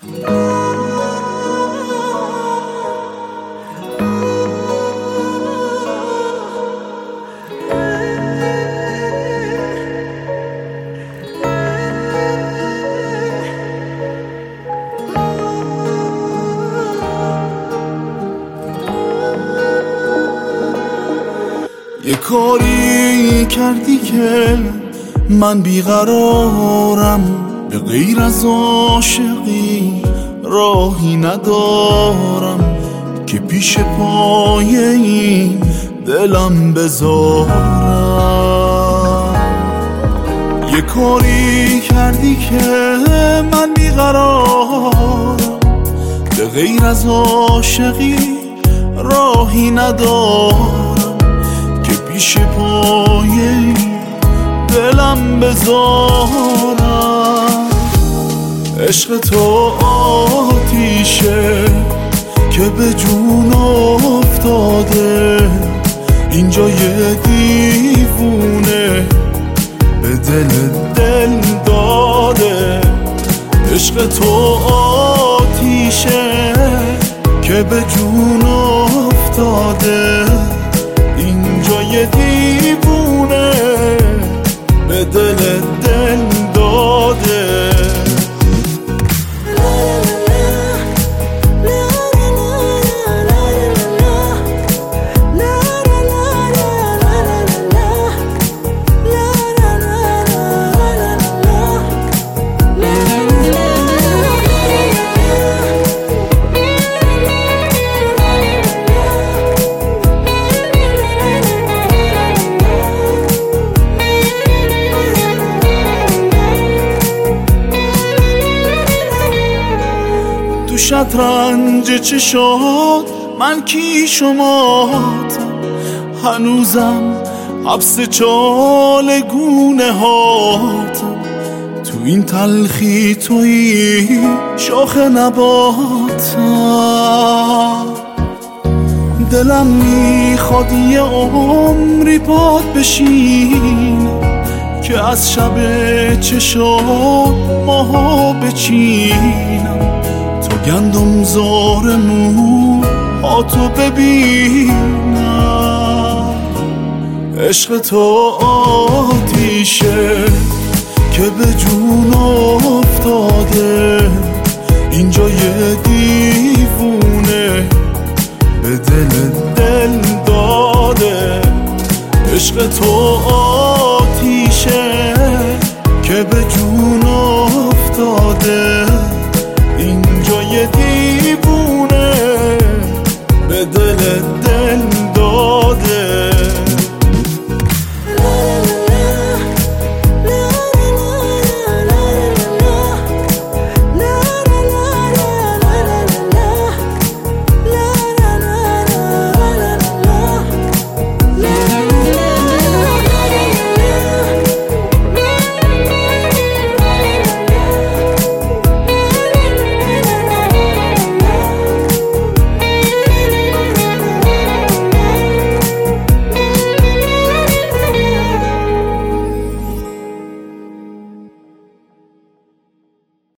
یه کاری کردی که من بیقرارم، به غیر از عاشقی راهی ندارم که پیش پای این دلم بذارم. یه کاری کردی که من بیقرارم، به غیر از عاشقی راهی ندارم پیش پای دلم بذارم. عشق تو آتیشه که به جون افتاده، اینجا یه دیوونه به دل داده. عشق تو آتیشه که به جون افتاده، اینجا یه دیوونه به دل داده. تو شطرنج چشات من کی شماتم، هنوزم حبس چالگونه هاتم. تو این تلخی توی شاخ نباتم. دلم میخواد یه عمری پات بشینم، که از شب چشات ماها بچینم. گندم زار موهاتو ببینم. عشق تو آتیشه که به جون